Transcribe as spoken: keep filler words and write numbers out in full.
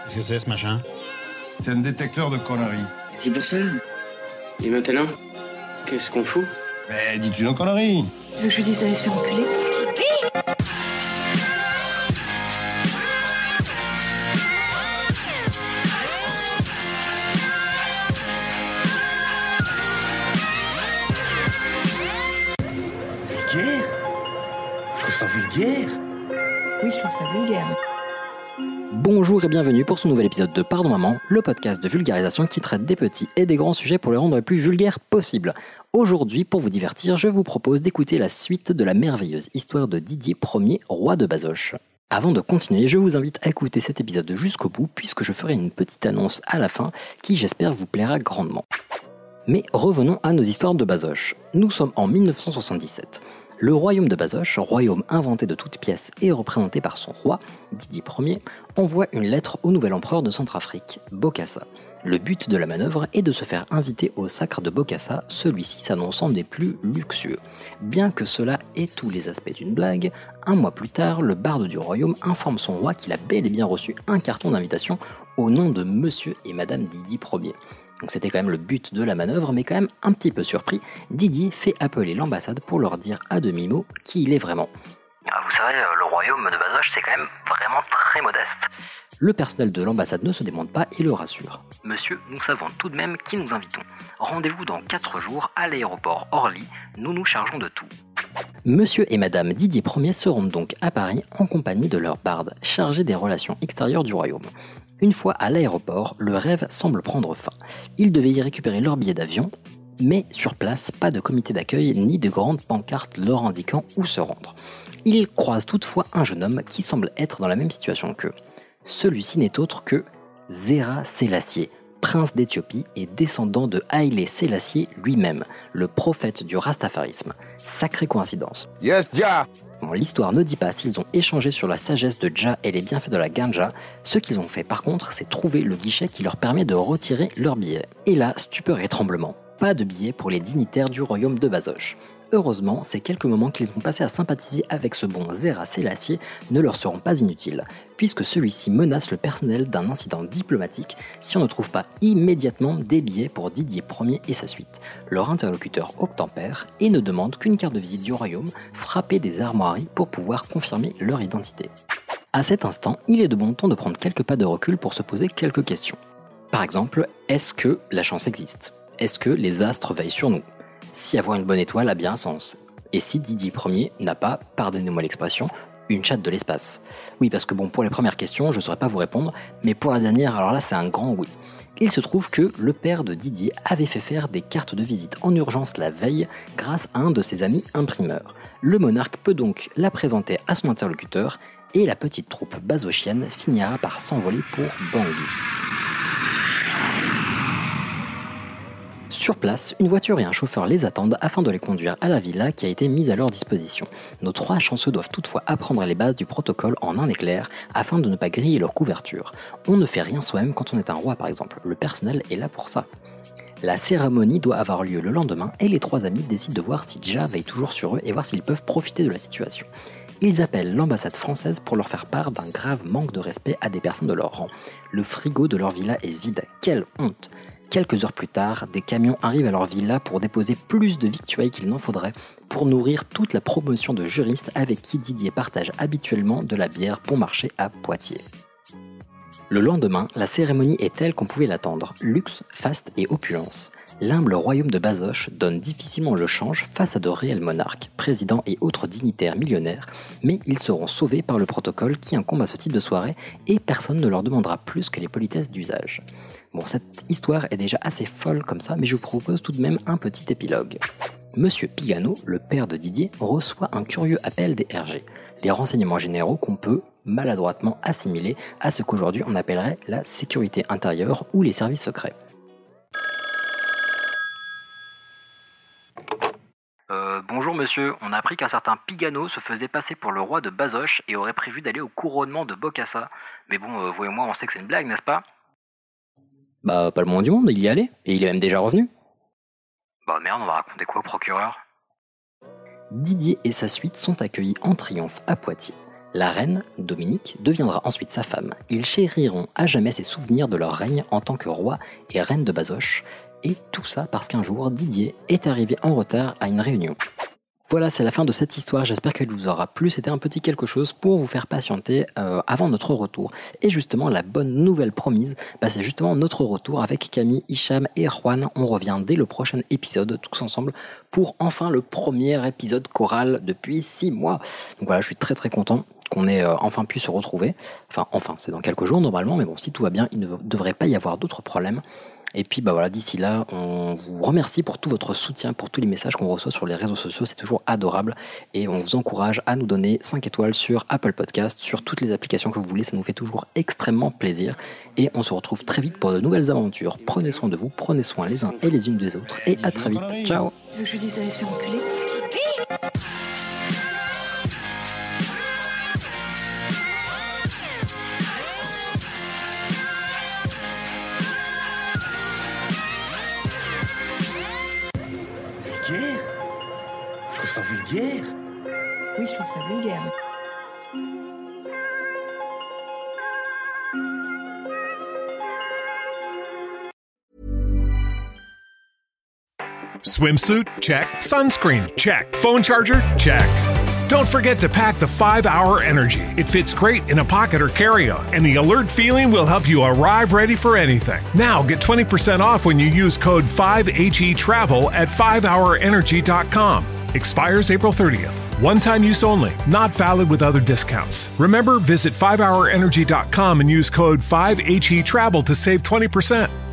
Qu'est-ce que c'est ce machin? C'est un détecteur de conneries. C'est pour ça. Et maintenant, qu'est-ce qu'on fout? Mais dis-tu nos conneries? Tu veux que je lui dise d'aller se faire enculer? Vulgaire? Je trouve ça vulgaire. Oui, je trouve ça vulgaire. Bonjour et bienvenue pour ce nouvel épisode de Pardon Maman, le podcast de vulgarisation qui traite des petits et des grands sujets pour les rendre les plus vulgaires possibles. Aujourd'hui, pour vous divertir, je vous propose d'écouter la suite de la merveilleuse histoire de Didier Ier, roi de Bazoches. Avant de continuer, je vous invite à écouter cet épisode jusqu'au bout puisque je ferai une petite annonce à la fin qui j'espère vous plaira grandement. Mais revenons à nos histoires de Bazoches. Nous sommes en mille neuf cent soixante-dix-sept. Le royaume de Bazoches, royaume inventé de toutes pièces et représenté par son roi, Didier Ier, envoie une lettre au nouvel empereur de Centrafrique, Bokassa. Le but de la manœuvre est de se faire inviter au sacre de Bokassa, celui-ci s'annonçant des plus luxueux. Bien que cela ait tous les aspects d'une blague, un mois plus tard, le barde du royaume informe son roi qu'il a bel et bien reçu un carton d'invitation au nom de Monsieur et Madame Didier Ier. Donc c'était quand même le but de la manœuvre, mais quand même un petit peu surpris, Didier fait appeler l'ambassade pour leur dire à demi-mot qui il est vraiment. Ah, vous savez, le royaume de Bazoches, c'est quand même vraiment très modeste. Le personnel de l'ambassade ne se démonte pas et le rassure. Monsieur, nous savons tout de même qui nous invitons. Rendez-vous dans quatre jours à l'aéroport Orly, nous nous chargeons de tout. Monsieur et Madame Didier Ier se rendent donc à Paris en compagnie de leur barde, chargé des relations extérieures du royaume. Une fois à l'aéroport, le rêve semble prendre fin. Ils devaient y récupérer leur billet d'avion, mais sur place, pas de comité d'accueil ni de grandes pancartes leur indiquant où se rendre. Ils croisent toutefois un jeune homme qui semble être dans la même situation qu'eux. Celui-ci n'est autre que Zéra Sélassié, prince d'Éthiopie et descendant de Haïlé Sélassié lui-même, le prophète du rastafarisme. Sacrée coïncidence. Yes, Jah! Bon, l'histoire ne dit pas s'ils ont échangé sur la sagesse de Jah et les bienfaits de la ganja. Ce qu'ils ont fait par contre, c'est trouver le guichet qui leur permet de retirer leur billet. Et là, stupeur et tremblement. Pas de billet pour les dignitaires du royaume de Bazoches. Heureusement, ces quelques moments qu'ils ont passés à sympathiser avec ce bon Zéra Sélassié ne leur seront pas inutiles, puisque celui-ci menace le personnel d'un incident diplomatique si on ne trouve pas immédiatement des billets pour Didier Ier et sa suite. Leur interlocuteur obtempère et ne demande qu'une carte de visite du royaume frappée des armoiries pour pouvoir confirmer leur identité. À cet instant, il est de bon ton de prendre quelques pas de recul pour se poser quelques questions. Par exemple, est-ce que la chance existe ? Est-ce que les astres veillent sur nous ? Si avoir une bonne étoile a bien un sens. Et si Didier Ier n'a pas, pardonnez-moi l'expression, une chatte de l'espace. Oui, parce que bon, pour les premières questions, je ne saurais pas vous répondre, mais pour la dernière, alors là, c'est un grand oui. Il se trouve que le père de Didier avait fait faire des cartes de visite en urgence la veille grâce à un de ses amis imprimeurs. Le monarque peut donc la présenter à son interlocuteur et la petite troupe bazochienne finira par s'envoler pour Bangui. Sur place, une voiture et un chauffeur les attendent afin de les conduire à la villa qui a été mise à leur disposition. Nos trois chanceux doivent toutefois apprendre les bases du protocole en un éclair afin de ne pas griller leur couverture. On ne fait rien soi-même quand on est un roi par exemple, le personnel est là pour ça. La cérémonie doit avoir lieu le lendemain et les trois amis décident de voir si Jah veille toujours sur eux et voir s'ils peuvent profiter de la situation. Ils appellent l'ambassade française pour leur faire part d'un grave manque de respect à des personnes de leur rang. Le frigo de leur villa est vide, quelle honte! Quelques heures plus tard, des camions arrivent à leur villa pour déposer plus de victuailles qu'il n'en faudrait pour nourrir toute la promotion de juristes avec qui Didier partage habituellement de la bière bon marché à Poitiers. Le lendemain, la cérémonie est telle qu'on pouvait l'attendre, luxe, faste et opulence. L'humble royaume de Bazoches donne difficilement le change face à de réels monarques, présidents et autres dignitaires millionnaires, mais ils seront sauvés par le protocole qui incombe à ce type de soirée et personne ne leur demandera plus que les politesses d'usage. Bon, cette histoire est déjà assez folle comme ça, mais je vous propose tout de même un petit épilogue. Monsieur Pigano, le père de Didier, reçoit un curieux appel des R G, les renseignements généraux qu'on peut maladroitement assimiler à ce qu'aujourd'hui on appellerait la sécurité intérieure ou les services secrets. Euh, bonjour monsieur, on a appris qu'un certain Pigano se faisait passer pour le roi de Bazoches et aurait prévu d'aller au couronnement de Bokassa. Mais bon, euh, vous et moi on sait que c'est une blague, n'est-ce pas ? Bah, pas le moins du monde, il y allait, et il est même déjà revenu. Bah merde, on va raconter quoi au procureur ? Didier et sa suite sont accueillis en triomphe à Poitiers. La reine, Dominique, deviendra ensuite sa femme. Ils chériront à jamais ses souvenirs de leur règne en tant que roi et reine de Bazoches, et tout ça parce qu'un jour, Didier est arrivé en retard à une réunion. Voilà, c'est la fin de cette histoire, j'espère qu'elle vous aura plu, c'était un petit quelque chose pour vous faire patienter euh, avant notre retour. Et justement, la bonne nouvelle promise, bah, c'est justement notre retour avec Camille, Hicham et Juan. On revient dès le prochain épisode, tous ensemble, pour enfin le premier épisode choral depuis six mois. Donc voilà, je suis très très content qu'on ait euh, enfin pu se retrouver. Enfin, enfin, c'est dans quelques jours normalement, mais bon, si tout va bien, il ne devrait pas y avoir d'autres problèmes. Et puis bah voilà, d'ici là, on vous remercie pour tout votre soutien, pour tous les messages qu'on reçoit sur les réseaux sociaux, c'est toujours adorable. Et on vous encourage à nous donner cinq étoiles sur Apple Podcast, sur toutes les applications que vous voulez, ça nous fait toujours extrêmement plaisir. Et on se retrouve très vite pour de nouvelles aventures. Prenez soin de vous, prenez soin les uns et les unes des autres. Et à très vite, ciao. Tu veux que je lui dise d'aller se faire enculer? Vulgaire? Je trouve ça vulgaire. Oui, je trouve ça vulgaire. Swimsuit? Check. Sunscreen? Check. Phone charger? Check. Don't forget to pack the five hour Energy. It fits great in a pocket or carry-on, and the alert feeling will help you arrive ready for anything. Now get twenty percent off when you use code five H E travel at five hour energy dot com. Expires April thirtieth. One-time use only. Not valid with other discounts. Remember, visit five hour energy dot com and use code five H E travel to save twenty percent.